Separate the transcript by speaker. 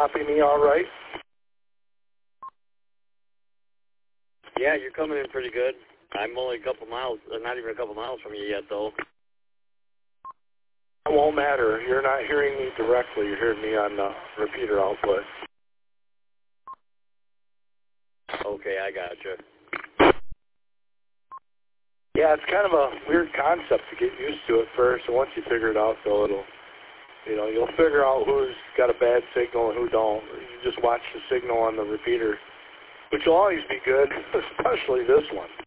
Speaker 1: copy me all right?
Speaker 2: Yeah, you're coming in pretty good. I'm only a couple miles, not even a couple miles from you yet, though.
Speaker 1: It won't matter. You're not hearing me directly. You're hearing me on the repeater output.
Speaker 2: Okay, I gotcha.
Speaker 1: Yeah, it's kind of a weird concept to get used to at first. And once you figure it out, though, you'll figure out who's got a bad signal and who don't. You just watch the signal on the repeater, which will always be good, especially this one.